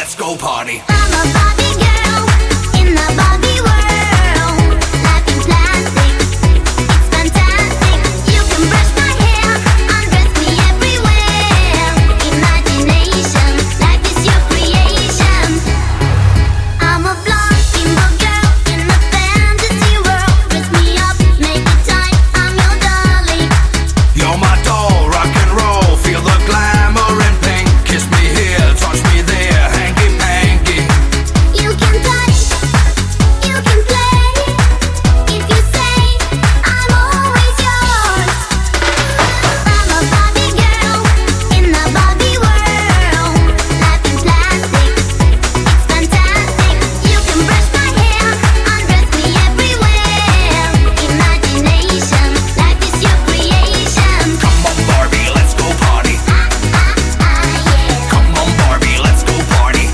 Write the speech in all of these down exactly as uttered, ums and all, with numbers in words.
let's go party. I'm a Barbie girl in the Barbie world. Life in plastic, it's fantastic. You can brush my hair, undress me everywhere. Imagination, life is your creation. I'm a blonde bimbo girl in a fantasy world. Dress me up, make it tight, I'm your dolly. You're my doll, rock and roll, feel the glamour and pink. Kiss me here, touch me there, hanky panky. You can touch, you can play. If you say I'm always yours. I'm a Barbie girl in the Barbie world. Life in plastic, it's fantastic. You can brush my hair, undress me everywhere. Imagination, life is your creation. Come on Barbie, let's go party. Ah, ah, ah, yeah. Come on Barbie, let's go party.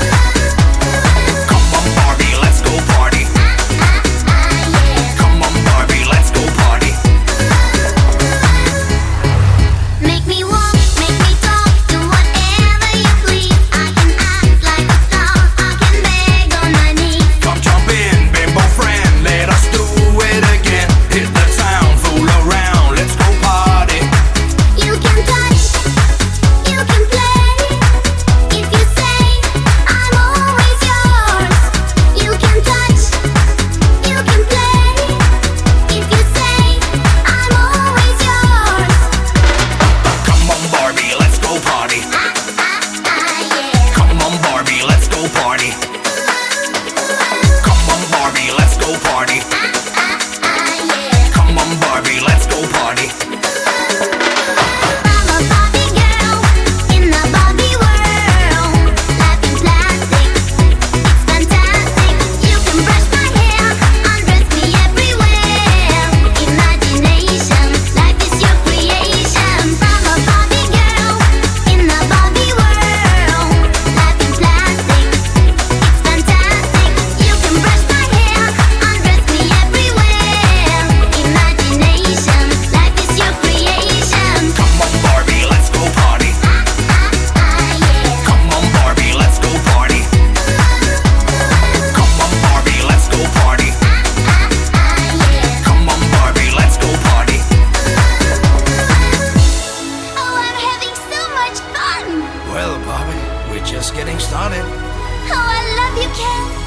Come on Barbie, let's go party. Ah, ah, yeah. Come on Barbie, let's go party. Make me walk, make me talk, do whatever you please. I can act like a star, I can beg on my knees. Come jump in, bimbo friend, let us do it again. Hit the town, fool around, let's go party. You can touch, you can play. If you say I'm always yours. You can touch, you can play. If you say I'm always yours. Come on Barbie, let's go party. Ah, ah, ah, yeah. Come on Barbie, let's go party. Come on Barbie, let's go party. Ah, ah, ah, yeah. Come on Barbie, let's go party. I'm a Barbie girl in the Barbie world. Life in plastic, it's fantastic. You can brush my hair, undress me everywhere. Imagination, life is your creation. I'm a Barbie girl in the Barbie world. Life in plastic, it's fantastic. You can brush my hair, undress me everywhere. Imagination, life is your creation. Come on Barbie, let's go party. Ah, ah, ah, yeah. Come on Barbie, let's go party. Come on Barbie, let's go party. Ah, ah, yeah. Come on Barbie, let's go party. Oh, I'm having so much fun. Well Barbie, we're just getting started. Oh, I love you, Ken.